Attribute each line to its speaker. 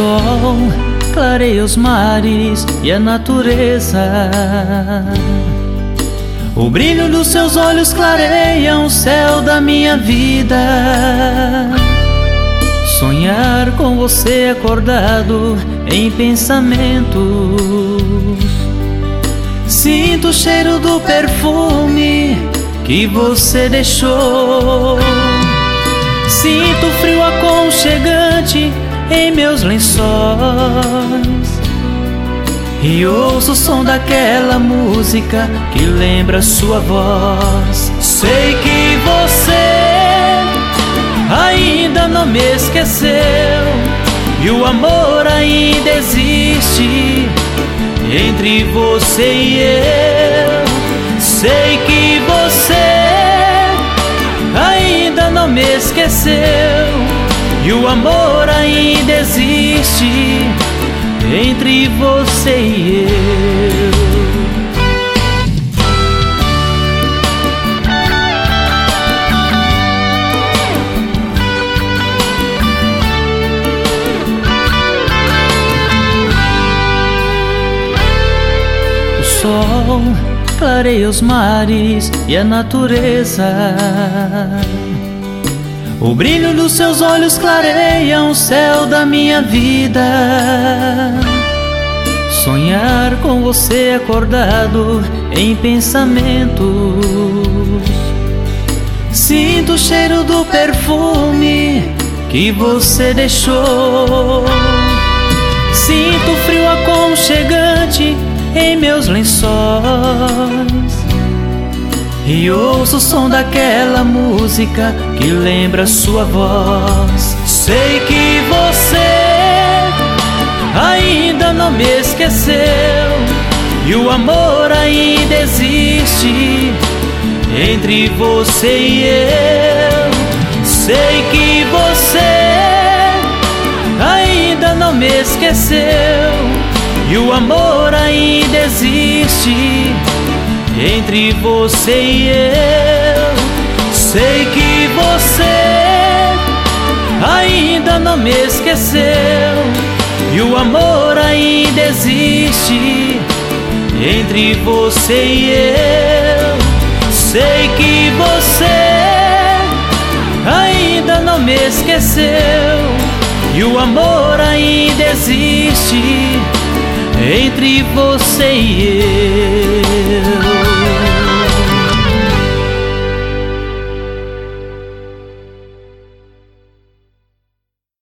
Speaker 1: sol clareia os mares e a natureza. O brilho dos seus olhos clareia o céu da minha vida. Sonhar com você acordado em pensamentos. Sinto o cheiro do perfume que você deixou. Sinto o frio aconchegante em meus lençóis e ouço o som daquela música que lembra sua voz. Sei que você ainda não me esqueceu e o amor ainda existe entre você e eu. Sei que você ainda não me esqueceu e o amor ainda existe entre você e eu. O sol clareia os mares e a natureza. O brilho dos seus olhos clareia o céu da minha vida. Sonhar com você acordado em pensamentos. Sinto o cheiro do perfume que você deixou. Sinto o frio aconchegante em meus lençóis e ouço o som daquela música que lembra sua voz. Sei que você ainda não me esqueceu e o amor ainda existe entre você e eu. Sei que você ainda não me esqueceu e o amor ainda existe entre você e eu. Sei que você ainda não me esqueceu e o amor ainda existe entre você e eu. Sei que você ainda não me esqueceu e o amor ainda existe entre você e eu.